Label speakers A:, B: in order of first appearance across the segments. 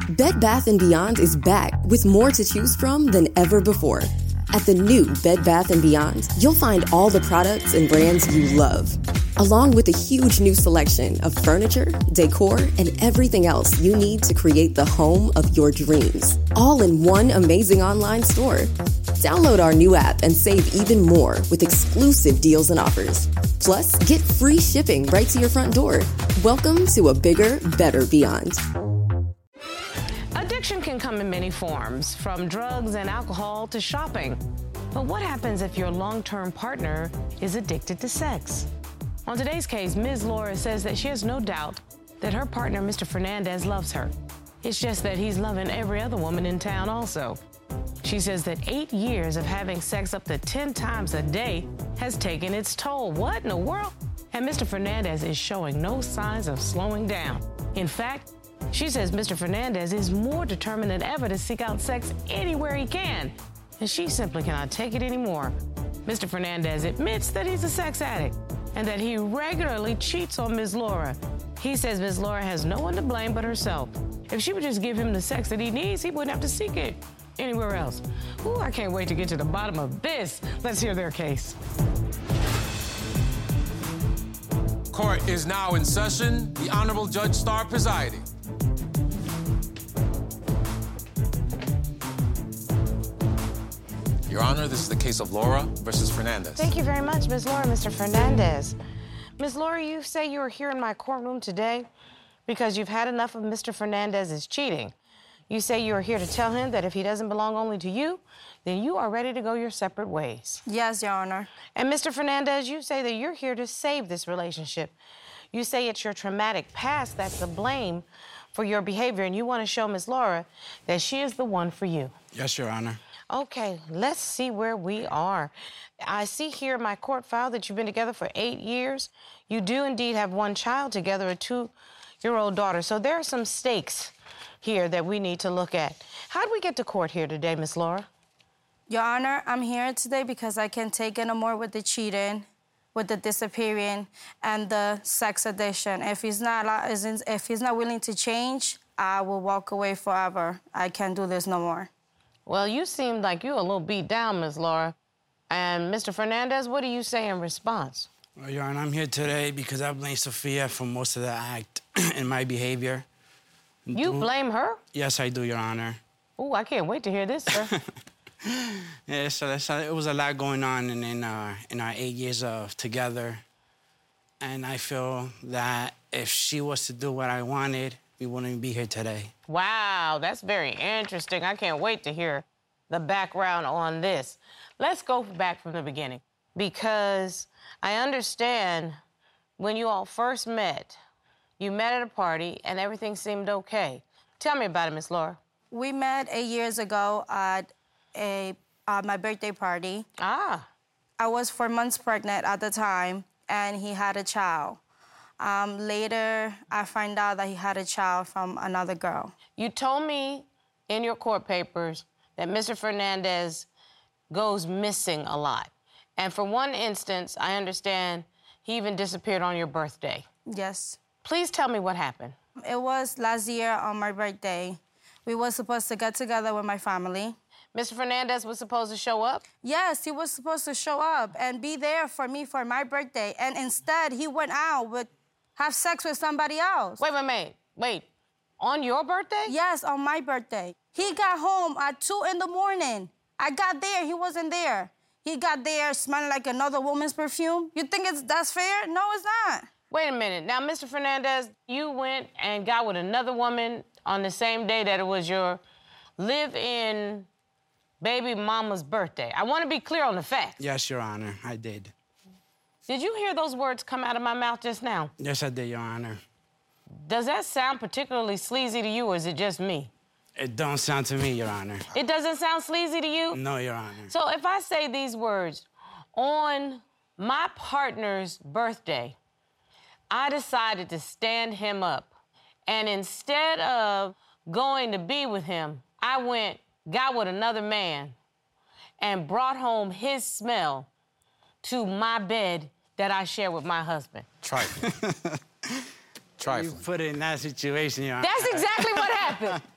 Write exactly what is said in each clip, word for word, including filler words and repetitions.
A: Bed Bath and Beyond is back with more to choose from than ever before. At the new Bed Bath and Beyond, you'll find all the products and brands you love, along with a huge new selection of furniture, decor, and everything else you need to create the home of your dreams, all in one amazing online store. Download our new app and save even more with exclusive deals and offers. Plus, get free shipping right to your front door. Welcome to a bigger, better Beyond.
B: Addiction can come in many forms, from drugs and alcohol to shopping. But what happens if your long-term partner is addicted to sex? On today's case, Miz Laura says that she has no doubt that her partner, Mister Fernandez, loves her. It's just that he's loving every other woman in town also. She says that eight years of having sex up to ten times a day has taken its toll. What in the world? And Mister Fernandez is showing no signs of slowing down. In fact, she says Mister Fernandez is more determined than ever to seek out sex anywhere he can, and she simply cannot take it anymore. Mister Fernandez admits that he's a sex addict and that he regularly cheats on Miz Laura. He says Miz Laura has no one to blame but herself. If she would just give him the sex that he needs, he wouldn't have to seek it anywhere else. Ooh, I can't wait to get to the bottom of this. Let's hear their case.
C: Court is now in session. The Honorable Judge Starr presiding. Your Honor, this is the case of Laura versus Fernandez.
B: Thank you very much, Miz Laura, Mister Fernandez. Miz Laura, you say you are here in my courtroom today because you've had enough of Mister Fernandez's cheating. You say you are here to tell him that if he doesn't belong only to you, then you are ready to go your separate ways.
D: Yes, Your Honor.
B: And Mister Fernandez, you say that you're here to save this relationship. You say it's your traumatic past that's the blame for your behavior, and you want to show Miz Laura that she is the one for you.
E: Yes, Your Honor.
B: Okay, let's see where we are. I see here in my court file that you've been together for eight years. You do indeed have one child together, a two-year-old daughter. So there are some stakes here that we need to look at. How did we get to court here today, Miss Laura?
D: Your Honor, I'm here today because I can't take it no more with the cheating, with the disappearing, and the sex addiction. If he's not, if he's not willing to change, I will walk away forever. I can't do this no more.
B: Well, you seem like you're a little beat down, Miss Laura. And Mister Fernandez, what do you say in response?
E: Well, Your Honor, I'm here today because I blame Sophia for most of the act in my behavior.
B: You blame her?
E: Yes, I do, Your Honor.
B: Oh, I can't wait to hear this, sir.
E: Yeah, so that's, it was a lot going on in, in, our, in our eight years of together. And I feel that if she was to do what I wanted, we wouldn't be here today.
B: Wow, that's very interesting. I can't wait to hear the background on this. Let's go back from the beginning, because I understand when you all first met, you met at a party and everything seemed okay. Tell me about it, Miss Laura.
D: We met eight years ago at a, uh, my birthday party.
B: Ah.
D: I was four months pregnant at the time, and he had a child. Um, later, I find out that he had a child from another girl.
B: You told me in your court papers that Mister Fernandez goes missing a lot. And for one instance, I understand he even disappeared on your birthday.
D: Yes.
B: Please tell me what happened.
D: It was last year on my birthday. We were supposed to get together with my family.
B: Mister Fernandez was supposed to show up?
D: Yes, he was supposed to show up and be there for me for my birthday. And instead, he went out with have sex with somebody else.
B: Wait, wait, wait, wait. On your birthday?
D: Yes, on my birthday. He got home at two in the morning. I got there, he wasn't there. He got there smelling like another woman's perfume. You think it's that's fair? No, it's not.
B: Wait a minute. Now, Mister Fernandez, you went and got with another woman on the same day that it was your live-in baby mama's birthday. I want to be clear on the facts.
E: Yes, Your Honor, I did.
B: Did you hear those words come out of my mouth just now?
E: Yes, I did, Your Honor.
B: Does that sound particularly sleazy to you, or is it just me?
E: It don't sound to me, Your Honor.
B: It doesn't sound sleazy to you?
E: No, Your Honor.
B: So if I say these words, on my partner's birthday, I decided to stand him up. And instead of going to be with him, I went, got with another man, and brought home his smell to my bed that I share with my husband.
C: Trifling. Trifling.
E: You put it in that situation, Your Honor.
B: That's exactly what happened.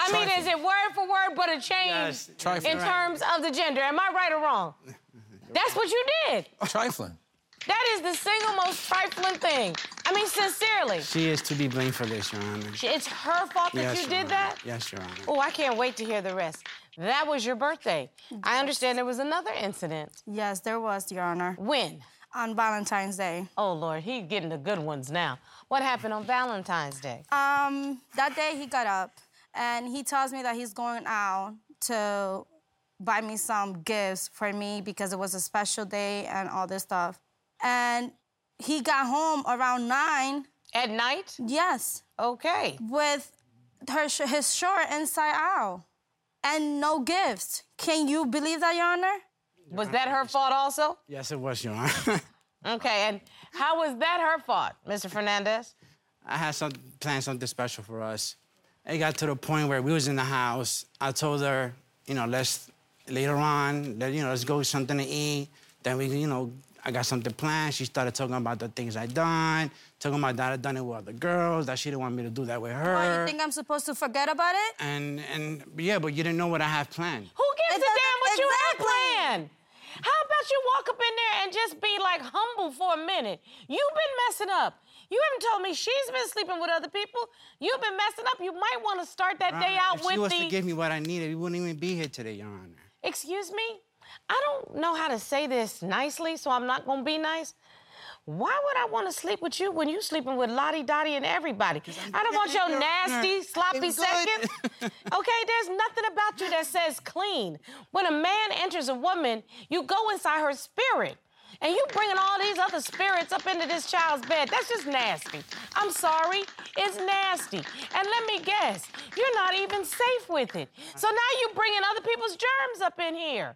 B: I mean, is it word for word but a change
E: Yes,
B: in
E: right.
B: terms of the gender? Am I right or wrong? That's what you did.
F: Trifling.
B: That is the single most trifling thing. I mean, sincerely.
E: She is to be blamed for this, Your Honor.
B: It's her fault that
E: Yes,
B: you
E: Your
B: did
E: Honor.
B: that?
E: Yes, Your Honor.
B: Oh, I can't wait to hear the rest. That was your birthday. I understand there was another incident.
D: Yes, there was, Your Honor.
B: When?
D: On Valentine's Day.
B: Oh, Lord, he's getting the good ones now. What happened on Valentine's Day?
D: Um, that day he got up and he tells me that he's going out to buy me some gifts for me because it was a special day and all this stuff. And he got home around nine.
B: At night?
D: Yes.
B: Okay.
D: With her sh his shirt inside out and no gifts. Can you believe that, Your Honor?
B: Was that her fault also?
E: Yes, it was, Your Honor.
B: Okay, and how was that her fault, Mister Fernandez?
E: I had some planned something special for us. It got to the point where we was in the house. I told her, you know, let's later on, let, you know, let's go something to eat. Then we, you know, I got something planned. She started talking about the things I done, talking about that I done it with other girls, that she didn't want me to do that with her.
D: Oh, you think I'm supposed to forget about it?
E: And and yeah, but you didn't know what I have planned.
B: Who gives
D: It
B: a damn what you had
D: exactly.
B: planned? How about you walk up in there and just be, like, humble for a minute? You've been messing up. You haven't told me she's been sleeping with other people. You've been messing up. You might want to start that day out
E: if
B: with
E: she was
B: the...
E: to give me what I needed, we wouldn't even be here today, Your Honor.
B: Excuse me? I don't know how to say this nicely, so I'm not gonna be nice. Why would I want to sleep with you when you sleeping with Lottie Dottie and everybody? I don't want your nasty, sloppy seconds. Okay, there's nothing about you that says clean. When a man enters a woman, you go inside her spirit. And you bringing all these other spirits up into this child's bed. That's just nasty. I'm sorry, it's nasty. And let me guess, you're not even safe with it. So now you're bringing other people's germs up in here.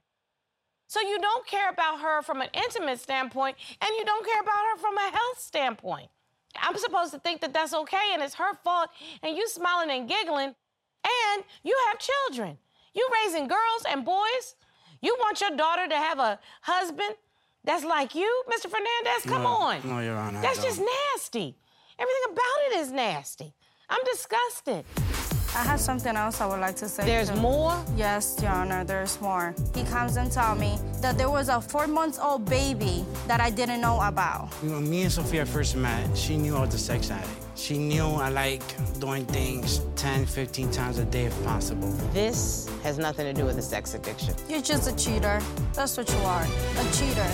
B: So you don't care about her from an intimate standpoint, and you don't care about her from a health standpoint. I'm supposed to think that that's okay, and it's her fault, and you smiling and giggling, and you have children. You raising girls and boys. You want your daughter to have a husband that's like you, Mister Fernandez? Come
E: No,
B: on.
E: no, Your Honor, I
B: That's just
E: don't.
B: nasty. Everything about it is nasty. I'm disgusted.
D: I have something else I would like to say.
B: There's
D: too.
B: more?
D: Yes, Your Honor, there's more. He comes and tells me that there was a four-month-old baby that I didn't know about.
E: When me and Sophia first met, she knew I was a sex addict. She knew I like doing things ten, fifteen times a day if possible.
B: This has nothing to do with a sex addiction.
D: You're just a cheater. That's what you are, a cheater.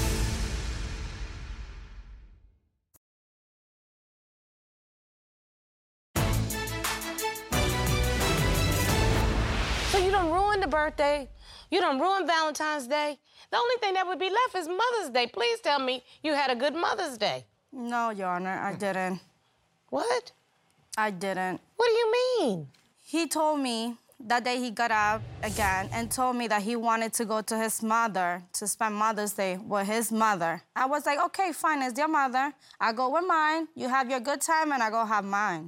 B: So you done ruined the birthday. You done ruined Valentine's Day. The only thing that would be left is Mother's Day. Please tell me you had a good Mother's Day.
D: No, Your Honor, I didn't.
B: What?
D: I didn't.
B: What do you mean?
D: He told me that day he got up again and told me that he wanted to go to his mother to spend Mother's Day with his mother. I was like, okay, fine, it's your mother. I go with mine. You have your good time, and I go have mine.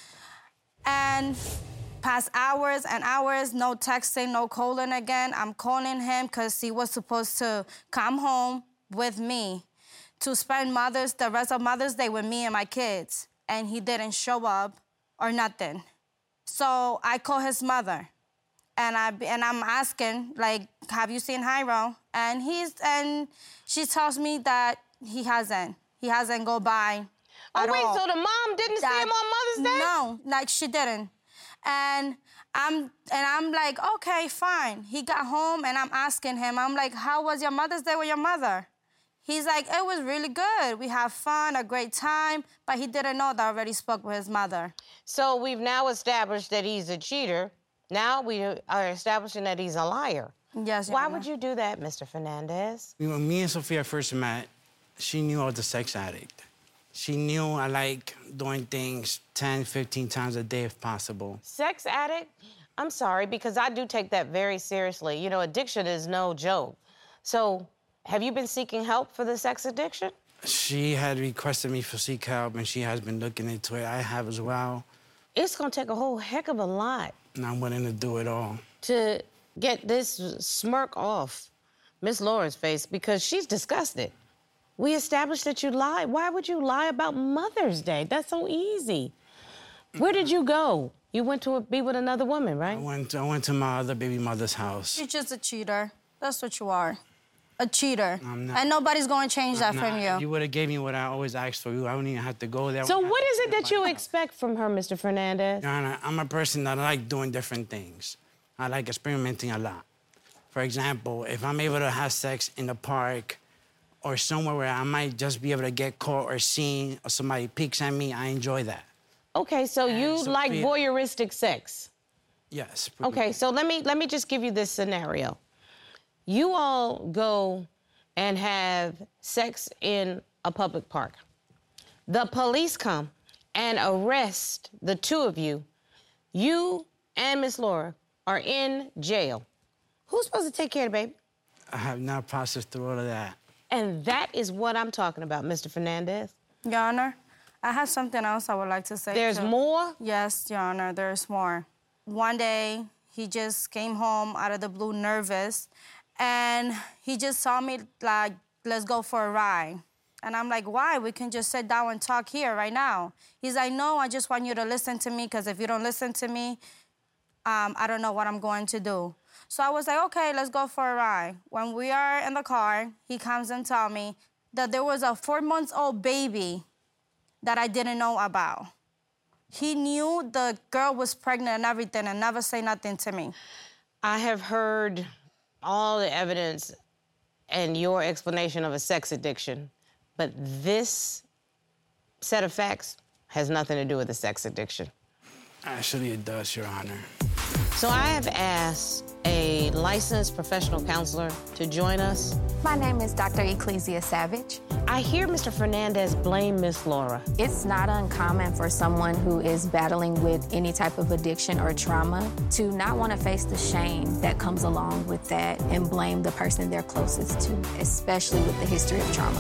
D: And past hours and hours, no texting, no calling again. I'm calling him because he was supposed to come home with me to spend Mother's, the rest of Mother's Day with me and my kids. And he didn't show up or nothing. So I call his mother, and I and I'm asking, like, have you seen Jairo? And he's and she tells me that he hasn't. He hasn't go by.
B: Oh,
D: at
B: wait,
D: all.
B: so the mom didn't see
D: That-
B: him on Mother's Day?
D: No, like she didn't. And I'm and I'm like, okay, fine. He got home, and I'm asking him. I'm like, how was your Mother's Day with your mother? He's like, it was really good. We had fun, a great time, but he didn't know that I already spoke with his mother.
B: So we've now established that he's a cheater. Now we are establishing that he's a liar.
D: Yes, Your
B: Why
D: Honor.
B: would you do that, Mister Fernandez?
E: When me and Sophia first met, she knew I was a sex addict. She knew I like doing things ten, fifteen times a day if possible.
B: Sex addict? I'm sorry, because I do take that very seriously. You know, addiction is no joke. So have you been seeking help for the sex addiction?
E: She had requested me for seek help, and she has been looking into it. I have as well,
B: It's gonna take a whole heck of a lot
E: and I'm willing to do it all.
B: to get this smirk off Miss Laura's face because she's disgusted. We established that you lied. Why would you lie about Mother's Day? That's so easy. Where did you go? You went to be with another woman, right?
E: I went, I went to my other baby mother's house.
D: You're just a cheater. That's what you are. A cheater.
E: I'm not.
D: And nobody's going to change that
E: Nah,
D: from you.
E: If you would have gave me what I always asked for, you, I wouldn't even have to go there.
B: So what is it that you expect from her, Mister Fernandez?
E: Your Honor, I'm a person that I like doing different things. I like experimenting a lot. For example, if I'm able to have sex in the park or somewhere where I might just be able to get caught or seen or somebody peeks at me, I enjoy that.
B: Okay, so you
E: Sophia-
B: like voyeuristic sex?
E: Yes.
B: Okay, so let me let me just give you this scenario. You all go and have sex in a public park. The police come and arrest the two of you. You and Miss Laura are in jail. Who's supposed to take care of the baby?
E: I have not processed through all of that.
B: And that is what I'm talking about, Mister Fernandez.
D: Your Honor, I have something else I would like to say.
B: There's
D: too.
B: more?
D: Yes, Your Honor, there's more. One day, he just came home out of the blue nervous, and he just saw me like, let's go for a ride. And I'm like, why? We can just sit down and talk here right now. He's like, no, I just want you to listen to me, because if you don't listen to me, um, I don't know what I'm going to do. So I was like, okay, let's go for a ride. When we are in the car, he comes and tells me that there was a four-month-old baby that I didn't know about. He knew the girl was pregnant and everything and never say nothing to me.
B: I have heard all the evidence and your explanation of a sex addiction, but this set of facts has nothing to do with a sex addiction.
E: Actually, it does, Your Honor.
B: So I have asked a licensed professional counselor to join us.
F: My name is Doctor Ecclesia Savage.
B: I hear Mister Fernandez blame Miss Laura.
F: It's not uncommon for someone who is battling with any type of addiction or trauma to not want to face the shame that comes along with that and blame the person they're closest to, especially with the history of trauma.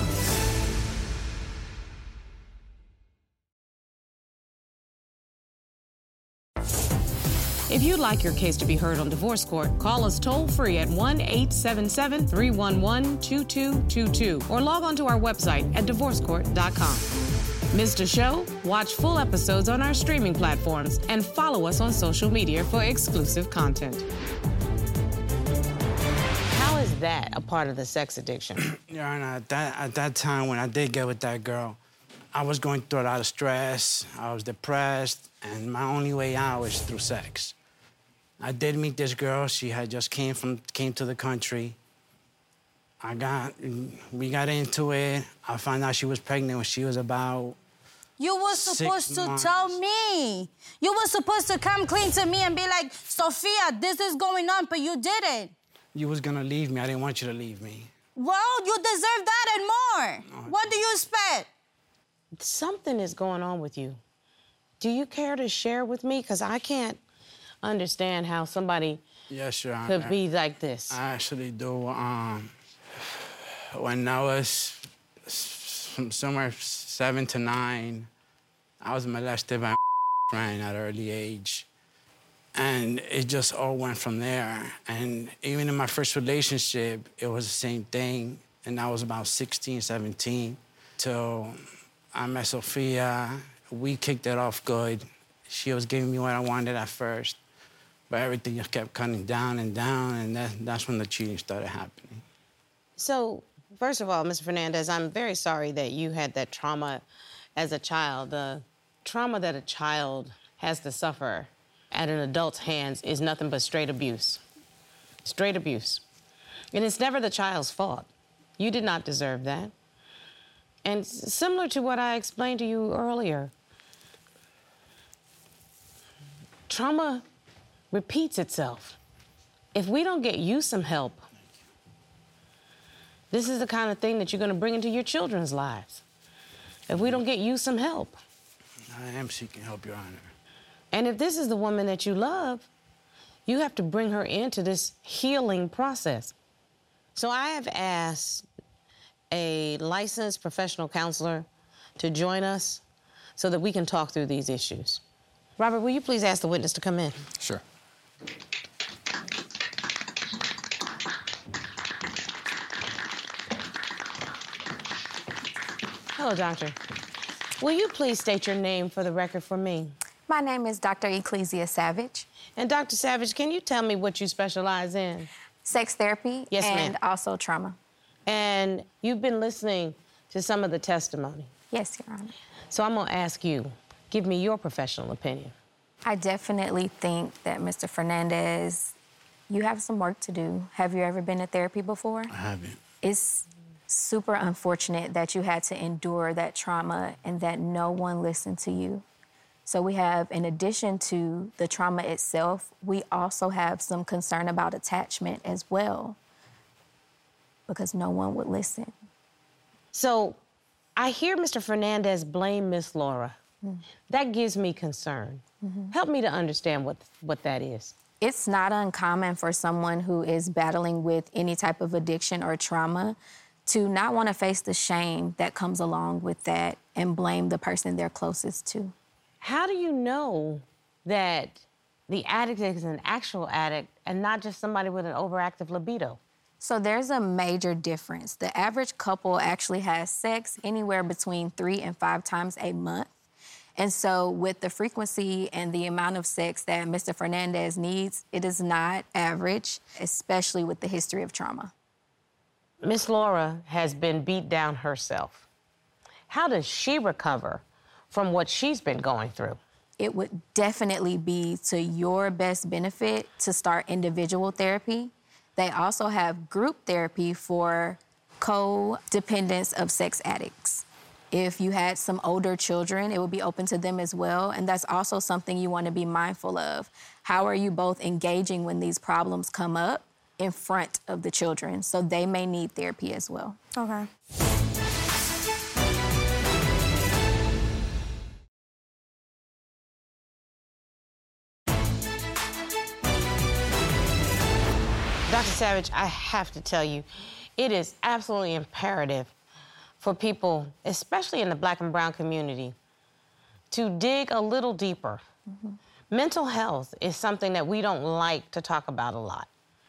B: If you'd like your case to be heard on divorce court, call us toll-free at one eight seven seven, three one one, two two two two or log on to our website at divorce court dot com. Missed a show? Watch full episodes on our streaming platforms and follow us on social media for exclusive content. How is that a part of the sex addiction?
E: Your Honor, at that, at that time when I did get with that girl, I was going through a lot of stress, I was depressed, and my only way out was through sex. I did meet this girl. She had just came from came to the country. I got we got into it. I found out she was pregnant when she was about
D: You were supposed to tell me. You were supposed to come clean to me and be like, Sophia, this is going on, but you didn't.
E: You was gonna leave me. I didn't want you to leave me.
D: Well, you deserve that and more.
E: No.
D: What do you expect?
B: Something is going on with you. Do you care to share with me? Because I can't understand how somebody
E: Yes, Your Honor.
B: could be like this.
E: I actually do. Um, when I was from somewhere seven to nine, I was molested by a friend at an early age. And it just all went from there. And even in my first relationship, it was the same thing. And I was about sixteen, seventeen, till I met Sophia. We kicked it off good. She was giving me what I wanted at first, but everything just kept cutting down and down, and that, that's when the cheating started happening.
B: So, first of all, Mister Fernandez, I'm very sorry that you had that trauma as a child. The trauma that a child has to suffer at an adult's hands is nothing but straight abuse. Straight abuse. And it's never the child's fault. You did not deserve that. And s- similar to what I explained to you earlier, trauma repeats itself. If we don't get you some help, this is the kind of thing that you're going to bring into your children's lives. If we don't get you some help.
E: I am seeking help, Your Honor.
B: And if this is the woman that you love, you have to bring her into this healing process. So I have asked a licensed professional counselor to join us so that we can talk through these issues. Robert, will you please ask the witness to come in?
G: Sure.
B: Hello, doctor. Will you please state your name for the record for me?
F: My name is Doctor Ecclesia Savage.
B: And Doctor Savage, can you tell me what you specialize in?
F: Sex therapy
B: Yes,
F: and
B: ma'am.
F: also trauma.
B: And you've been listening to some of the testimony.
F: Yes, Your Honor.
B: So I'm gonna ask you, give me your professional opinion.
F: I definitely think that Mister Fernandez, you have some work to do. Have you ever been to therapy before?
E: I haven't.
F: It's super unfortunate that you had to endure that trauma and that no one listened to you. So we have, in addition to the trauma itself, we also have some concern about attachment as well, because no one would listen.
B: So I hear Mister Fernandez blame Miss Laura. Mm. That gives me concern. Mm-hmm. Help me to understand what, what that is.
F: It's not uncommon for someone who is battling with any type of addiction or trauma to not want to face the shame that comes along with that and blame the person they're closest to.
B: How do you know that the addict is an actual addict and not just somebody with an overactive libido?
F: So there's a major difference. The average couple actually has sex anywhere between three and five times a month. And so with the frequency and the amount of sex that Mister Fernandez needs, it is not average, especially with the history of trauma.
B: Miss Laura has been beat down herself. How does she recover from what she's been going through?
F: It would definitely be to your best benefit to start individual therapy. They also have group therapy for co-dependents of sex addicts. If you had some older children, it would be open to them as well. And that's also something you want to be mindful of. How are you both engaging when these problems come up in front of the children? So they may need therapy as well.
D: Okay.
B: Doctor Savage, I have to tell you, it is absolutely imperative for people, especially in the Black and brown community, to dig a little deeper. Mm-hmm. Mental health is something that we don't like to talk about a lot.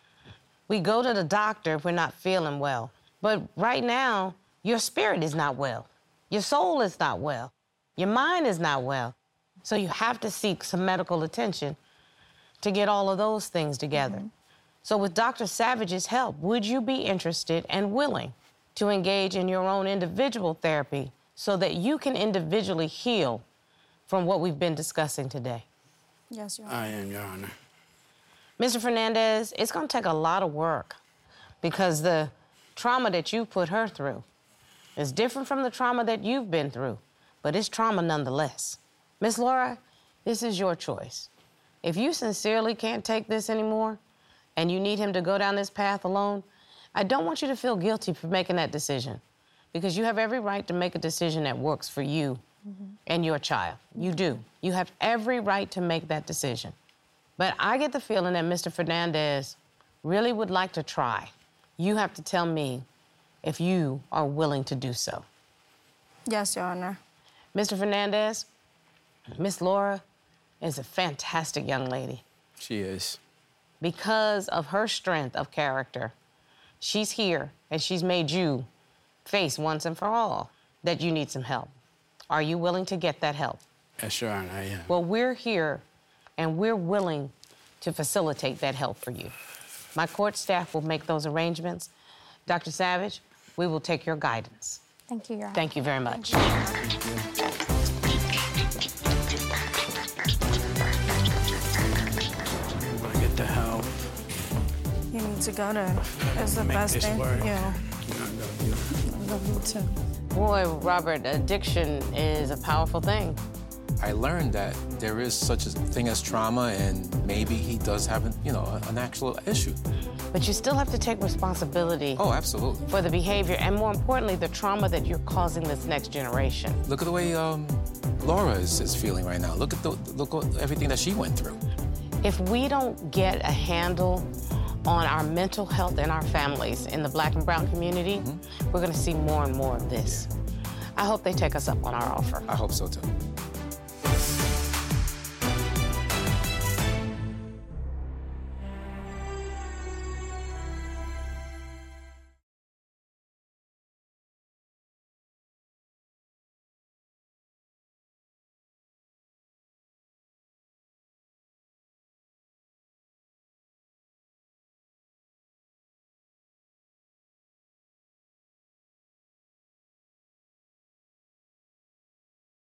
B: We go to the doctor if we're not feeling well. But right now, your spirit is not well. Your soul is not well. Your mind is not well. So you have to seek some medical attention to get all of those things together. Mm-hmm. So with Doctor Savage's help, would you be interested and willing to engage in your own individual therapy so that you can individually heal from what we've been discussing today?
D: Yes, Your Honor.
E: I am, Your Honor.
B: Mister Fernandez, it's gonna take a lot of work because the trauma that you put her through is different from the trauma that you've been through, but it's trauma nonetheless. Miss Laura, this is your choice. If you sincerely can't take this anymore and you need him to go down this path alone, I don't want you to feel guilty for making that decision because you have every right to make a decision that works for you mm-hmm. and your child. You do. You have every right to make that decision. But I get the feeling that Mister Fernandez really would like to try. You have to tell me if you are willing to do so.
D: Yes, Your Honor.
B: Mister Fernandez, Miss Laura is a fantastic young lady.
C: She is.
B: Because of her strength of character, she's here and she's made you face once and for all that you need some help. Are you willing to get that help?
E: Yes, Your Honor, I am.
B: Well, we're here and we're willing to facilitate that help for you. My court staff will make those arrangements. Doctor Savage, we will take your guidance.
F: Thank you, Your Honor.
B: Thank you very much.
E: Thank you. You want to get the help.
D: You need to go to. It's the
E: Make
D: best
E: this
D: thing.
E: work.
D: Yeah.
E: I love you.
D: I love you too.
B: Boy, Robert, addiction is a powerful thing.
G: I learned that there is such a thing as trauma, and maybe he does have, an, you know, an actual issue.
B: But you still have to take responsibility
G: Oh, absolutely.
B: for the behavior and, more importantly, the trauma that you're causing this next generation.
G: Look at the way um, Laura is, is feeling right now. Look at the look at everything that she went through.
B: If we don't get a handle on our mental health and our families in the Black and brown community, mm-hmm. we're going to see more and more of this. I hope they take us up on our offer.
G: I hope so, too.